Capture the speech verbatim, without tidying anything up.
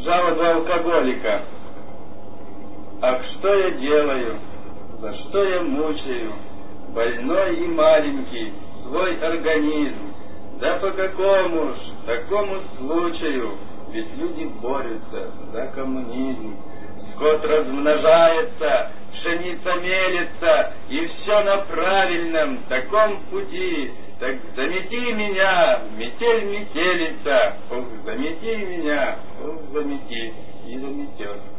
Жалоба алкоголика. Ах, что я делаю, за что я мучаю, больной и маленький, свой организм? Да по какому ж такому случаю, ведь люди борются за коммунизм. Скот размножается, пшеница мелется, и все на правильном таком пути. Так замети меня, метель метелица, ох, замети меня, ох, замети, и заметет.